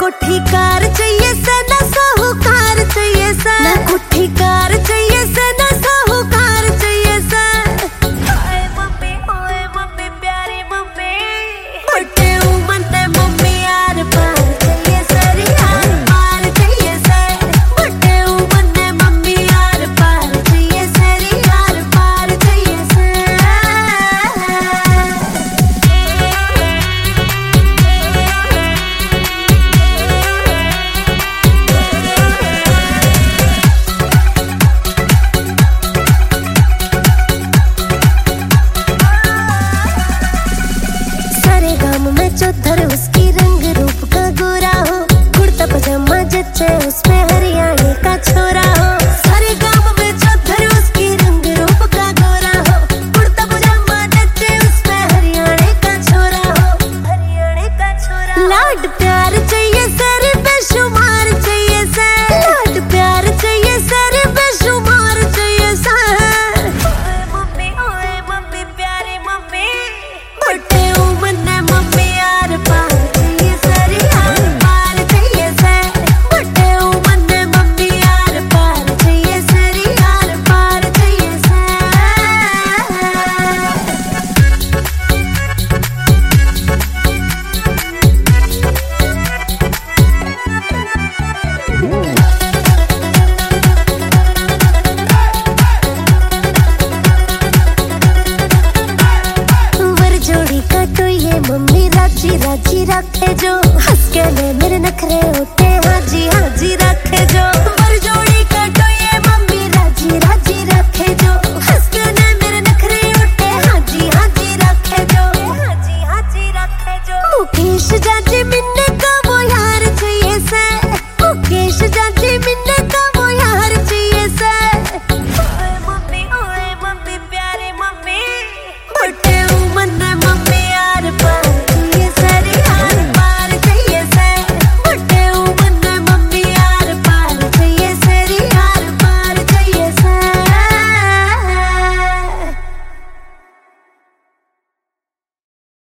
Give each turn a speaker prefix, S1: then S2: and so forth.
S1: कोठी कार चाहिए से ना साहूकार चाहिए से, ना कोठी कार चाहिए से ना साहूकार चाहिए से। ओए मम्मी प्यारी मम्मी, बड़े उमने मम्मी यार पार चाहिए सरी यार पार चाहिए से, बड़े उमने मम्मी यार पार चाहिए सरी यार पार चाहिए से। में चौधर उसकी रंग रूप का गोरा हो, कुर्ता पजामा जच्चे उसमें हरियाणा का छोरा हो। सारे गांव में चौधर उसकी रंग रूप का गोरा हो, कुर्ता पजामा जच्चे उसमें हरियाणा का छोरा हो, हरियाणा का छोरा। लाड प्यार चाहिए सर बेशुमार चाहिए से, लाड प्यार चाहिए सर बेशुमार चाहिए से। ओए मम्मी प्यारी मम्मी, बड़े उमने मम्मी यार पार चाहिए सरी यार पार चाहिए से, बड़े उमने मम्मी यार पार चाहिए सरी यार पार चाहिए से। वर जोड़ी का तो ये मम्मी राजी राजी रखे जो, हंस के ले मेरे नखरे